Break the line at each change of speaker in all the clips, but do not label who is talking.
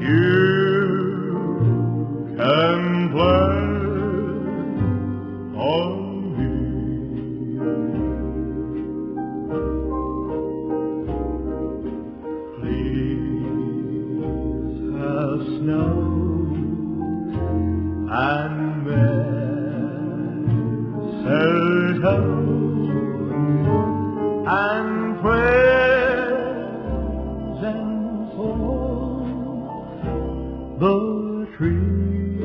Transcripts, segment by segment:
can play on me. Please have snow and mistletoe and presents for the tree.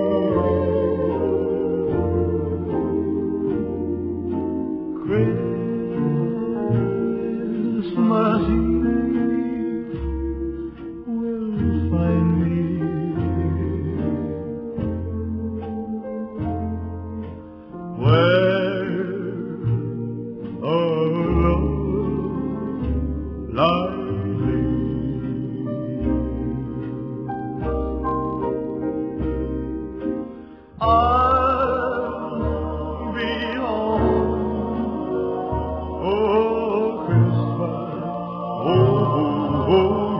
Christmas Eve will find me where a love lightly. I'll be home, oh Christmas, oh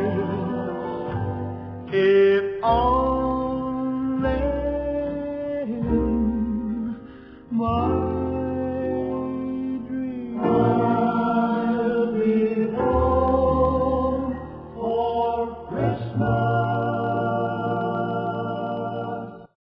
yes, if only in my